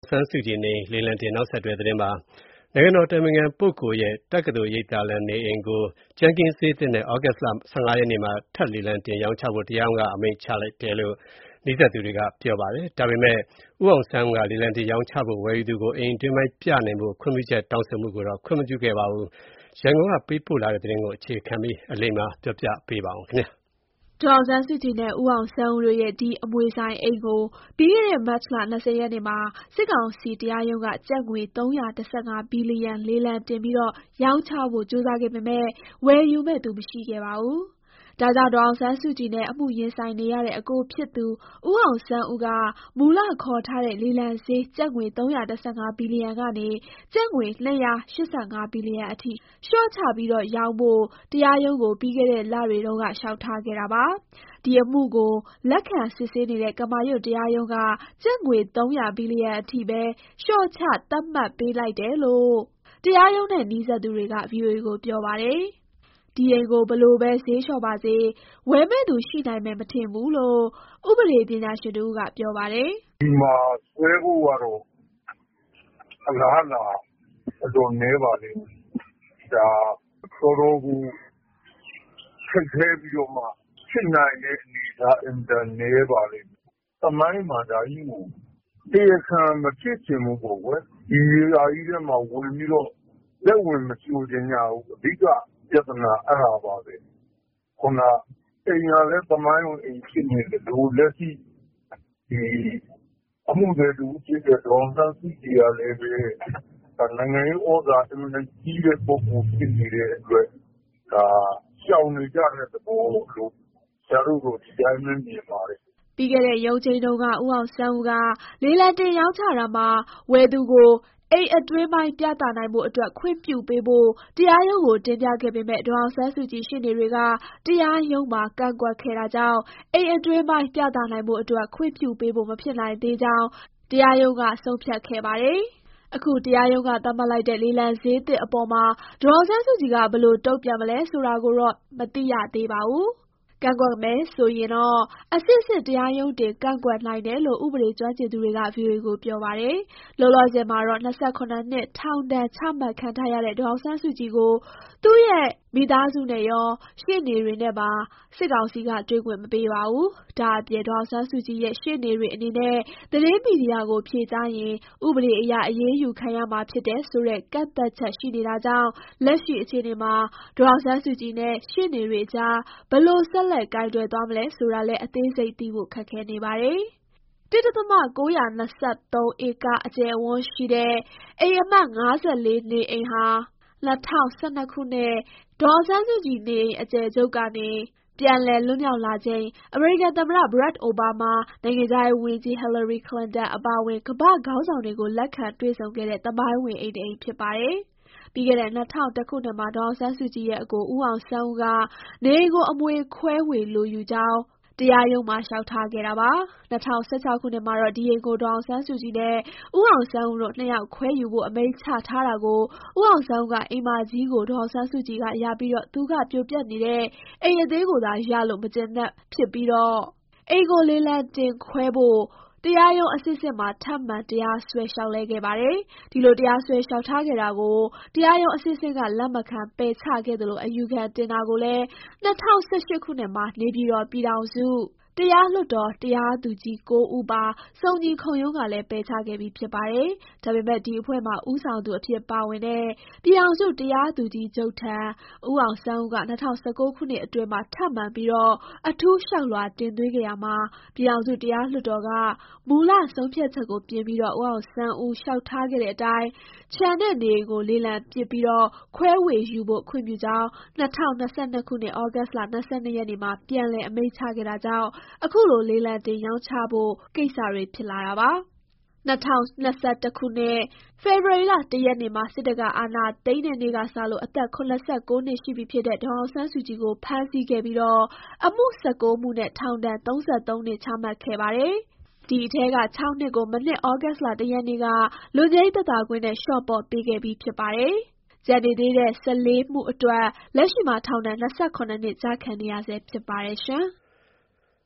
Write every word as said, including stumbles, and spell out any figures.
ဆန်းစုကြည်နေလေလံတင်နောက်ဆက်တွဲသတင်းမှာနိုင်ငံတော်အတိုင်ပင်ခံပုဂ္ဂိုလ်ရဲ့တက္ကသိုလ်ရိပ်သာလမ်းနေအိမ်ကိုကြမ်းခင်းဈေးသစ်နဲ့ဩဂတ်စ်လဆန်းငါးရက်နေ့မှာထပ်လေလံတင်ရောင်းချဖို့တရားရုံးကအမိန့်ချလိုက်တယ်လို့နီးစပ်သူတွေကပြောပါတယ်။ဒါပေမဲ့ဦးအောင်ဆန်းဦးကလေလံတင်ရောင်းချဖို့ဝယ်ယူသူကိုအိမ်အတွင်းပိုင်းပြနိုင်ဖို့ခွင့်ပြုချက်တောင်းဆိုမှုကိုတော့ခွင့်မပြုခဲ့ပါဘူး။ရန်ကုန်ကပေးပို့လာတဲ့သတင်းကိုအခြေခံပြီးအလိမ္မာပြောပြပေးပါဦးခင်ဗျာ။ဒေါ်အောင်ဆန်းစုကြည်နဲ့ဦးအောင်ဆန်းဦးတို့ရဲ့ဒီအမွေဆိုင်အိမ်ကိုပြီးခဲ့တဲ့မတ်လ၂၀ရက်နေ့မှာစစ်ကောင်စီတရားရုံးကကျပ်ငွေသုံးရာ၁၅ဘီလီယံလေလံတင်ပြီးတော့ရောင်းချဖို့ကြိုးစားခဲ့ပေမဲ့ဝယ်ယူမဲ့သူမရှိခဲ့ပါဘူး။ဒါကြောင့်ဒေါ်အောင်ဆန်းစုကြည်နဲ့အမှုရင်ဆိုင်နေရတဲ့အကိုဖြစ်သူဦးအောင်ဆန်းဦးကမူလခေါ်ထားတဲ့လေလံဈေးကျပ်ငွေသုံးရာ၁၅ဘီလီယံကနေကျပ်ငွေ၂ရာ၈၅ဘီလီယံအထိလျှော့ချပြီးတော့ရောင်းဖို့တရားရုံးကိုပြီးခဲ့တဲ့လတွေတုန်းကလျှောက်ထားခဲ့တာပါ။ဒီအမှုကိုလက်ခံစစ်ဆေးနေတဲ့ကမာရွတ်တရားရုံးကကျပ်ငွေသုံးရာဘီလီယံအထိပဲလျှော့ချသတ်မှတ်ပေးလိုက်တယ်လို့တရားရုံးနဲ့နီးစပ်သူတွေက ဗွီအိုအေကိုပြောပါတယ်။ဒီအိမ်ကိုဘလို့ပဲဈေးလျှော့ပါစေဝယ်မဲ့သူရှိနိုင်မယ်မထင်ဘူးလို့ဥပဒေပညာရှင်တဦးကပြောပါတယ်။ဒီမှာဆွဲဖို့ကတော့အလားအလာအတော်နည်းပါလိမ့်မယ်။ဒါတော်တော်ကိုခက်ခဲပြီးတော့မှဖြစ်နိုင်တဲ့အနေအထားအင်တာနည်းပါလိမ့်မယ်။သမိုင်းမှာဒါကြီးကိုတရားခံမဖြစ်ချင်ဘူးပေါ့ကွယ်။ဒီရာကြီးထဲမှာဝင်ပြီးတော့လက်ဝင်မကြိုချင်ကြဘူး။အဓိကပြဿနာအဲ့ဒါပါပဲခုနအိမ်ရလဲသမိုင်းဝင်အိမ်ဖြစ်နေတယ်လို့လက်ရှိဒီအမှုတွေတူဖြစ်တဲ့ဒေါ်ဆန်းစုကြည်ရလည်းပဲနိုင်ငံရေးဩဇာအမှန်ကြီးတဲ့ပုဂ္ဂိုလ်ဖြစ်နေတဲ့အတွက်ဒါရှောင်နေကြတဲ့သဘောလို့ဆရာတို့တို့ဒီတိုင်းမှမြင်ပါတယ်ပြီးခဲ့တဲ့ရုံးချိန်တုန်းကဦးအောင်ဆန်းဦးကလေလံတင်ရောင်းချတာမှာဝယ်သူကိုအိမ်အတွင်းပိုင်းပြသနိုင်ဖို့အတွက်ခွင့်ပြုပေးဖို့တရားရုံးကိုတင်ပြခဲ့ပေမဲ့ဒေါ်အောင်ဆန်းစုကြည်ရှေ့နေတွေကတရားရုံးမှာကန့်ကွက်ခဲ့တာကြောင့်အိမ်အတွင်းပိုင်းပြသနိုင်ဖို့အတွက်ခွင့်ပြုပေးဖို့မဖြစ်နိုင်သေးကြောင်းတရားရုံးကဆုံးဖြတ်ခဲ့ပါတယ်။အခုတရားရုံးကသတ်မှတ်လိုက်တဲ့လေလံဈေးသစ်အပေါ်မှာဒေါ်အောင်ဆန်းစုကြည်ကဘယ်လိုတုံ့ပြန်မလဲဆိုတာကိုတော့မသိရသေးပါဘူး။ကန့်ကွက်မယ်ဆိုရင်တော့အစစ်စစ်တရားရုံးတင်ကန့်ကွက်နိုင်တယ်လို့ဥပဒေကျွမ်းကျင်သူတွေက ဗွီအိုအေကိုပြောပါတယ်။လောလောဆယ်မှာတော့၂၇နှစ်ထောင်ဒဏ်ချမှတ်ခံထားရတဲ့ဒေါ်အောင်ဆန်းစုကြည်ကိုသူ့ရဲ့မိသားစုနဲ့ရောရှေ့နေတွေနဲ့ပါစစ်ကောင်စီကတွေ့ခွင့်မပေးပါဘူး။ဒါအပြင်ဒေါ်အောင်ဆန်းစုကြည်ရဲ့ရှေ့နေတွေအနေနဲ့သတင်းမီဒီယာကိုဖြေကြားရင်ဥပဒေအရအရေးယူခံရမှာဖြစ်တယ်ဆိုတဲ့ကန့်သတ်ချက်ရှိနေတာကြောင့်လက်ရှိအခြေအနေမှာဒေါ်အောင်ဆန်းစုကြည်နဲ့ရှေ့နေတွေအကြားဘယ်လိုဆက်လက်ကိုင်တွယ်သွားမလဲဆိုတာလည်းအသေးစိတ်သိဖို့ခက်ခဲနေပါတယ်။တစ်ဒသမ၉၂၃ဧကအကျယ်အဝန်းရှိတဲ့အိမ်အမှတ်၅၄နေအိမ်ဟာ၂၀၁၂ခုနှစ်ဒေါ်အောင်ဆန်းစုကြည်နေအိမ်အကျယ်ချုပ်ကနေပြန်လည်လွတ်မြောက်လာချိန်အမေရိကန်သမ္မတဘရက်အိုဘားမားနိုင်ငံခြားရေးဝန်ကြီးဟီလာရီကလင်တန်အပါအဝင်ကမ္ဘာ့ခေါင်းဆောင်တွေကိုလက်ခံတွေ့ဆုံခဲ့တဲ့သမိုင်းဝင်အိမ်တစ်အိမ်ဖြစ်ပါတယ်။ပြီးခဲ့တဲ့၂၀၀၁ခုနှစ်မှာဒေါ်အောင်ဆန်းစုကြည်ရဲ့အကိုဦးအောင်ဆန်းဦးကနေအိမ်ကိုအမွေခွဲဝေလိုယူကြောင်းတရားရုံးမှာလျှောက်ထားခဲ့တာပါ။၂၀၁၆ခုနှစ်မှာတော့ဒီအိမ်ကိုဒေါ်အောင်ဆန်းစုကြည်နဲ့ဦးအောင်ဆန်းဦးတို့နှစ်ယောက်ခွဲယူဖို့အမိန့်ချထားတာကိုဦးအောင်ဆန်းဦးကအိမ်မကြီးကိုဒေါ်အောင်ဆန်းစုကြည်ကရပြီးတော့သူကပြိုပျက်နေတဲ့အိမ်အသေးကိုသာရလို့မကျေနပ်ဖြစ်ပြီးတော့အိမ်ကိုလေလံတင်ခွဲဖို့တရားရုံးအစစ်စစ်မှာထပ်မံတရားစွဲလျှောက်လဲခဲ့ပါတယ်။ဒီလိုတရားစွဲလျှောက်ထားခဲ့တာကိုတရားရုံးအစစ်စစ်ကလက်မခံပယ်ချခဲ့သလိုအယူခံတင်တာကိုလည်း၂၀၁၈ခုနှစ်မှာနေပြည်တော်ပြည်ထောင်စုတရားလွှတ်တော်တရားသူကြီးကိုးဦးပါစုံညီခုံရုံးကလည်းပယ်ချခဲ့ပြီးဖြစ်ပါတယ်။ဒါပေမဲ့ဒီအဖွဲ့မှာဦးဆောင်သူအဖြစ်ပါဝင်တဲ့ပြည်ထောင်စုတရားသူကြီးချုပ်ထံဦးအောင်ဆန်းဦးက၂၀၁၉ခုနှစ်အတွင်းမှာထပ်မံပြီးတော့အထူးလျှောက်လွှာတင်သွင်းခဲ့ရမှာပြည်ထောင်စုတရားလွှတ်တော်ကမူလဆုံးဖြတ်ချက်ကိုပြင်ပြီးတော့ဦးအောင်ဆန်းဦးလျှောက်ထားခဲ့တဲ့အတိုင်းခြံတဲ့နေအိမ်ကိုလေလံပစ်ပြီးတော့ခွဲဝေယူဖို့ခွင့်ပြုကြောင်း၂၀၂၂ခုနှစ်ဩဂတ်စ်လ၂၂ရက်နေ့မှာပြန်လည်အမိန့်ချခဲ့တာကြောင့်အခုလိုလေလံတင်ရောင်းချဖို့ကိစ္စတွေဖြစ်လာတာပါ။၂၀၂၁ခုနှစ်ဖေဖော်ဝါရီလ၁ရက်နေ့မှာစစ်တပ်ကအာဏာသိမ်းတဲ့နေ့ကစလို့အသက်၇၉နှစ်ရှိပြီဖြစ်တဲ့ဒေါ်အောင်ဆန်းစုကြည်ကိုဖမ်းဆီးခဲ့ပြီးတော့အမှု၁၉မှုနဲ့ထောင်ဒဏ်၃၃နှစ်ချမှတ်ခဲ့ပါတယ်။ဒီအထဲက၆နှစ်ကိုမနှစ်ဩဂတ်စ်လ၁ရက်နေ့ကလွတ်ငြိမ်းသက်သာခွင့်နဲ့လျှော့ပေါ့ပေးခဲ့ပြီးဖြစ်ပါတယ်။ကျန်နေသေးတဲ့၁၄မှုအတွက်လက်ရှိမှာထောင်ဒဏ်၂၇နှစ်ကျခံနေရဆဲဖြစ်ပါတယ်ရှင်။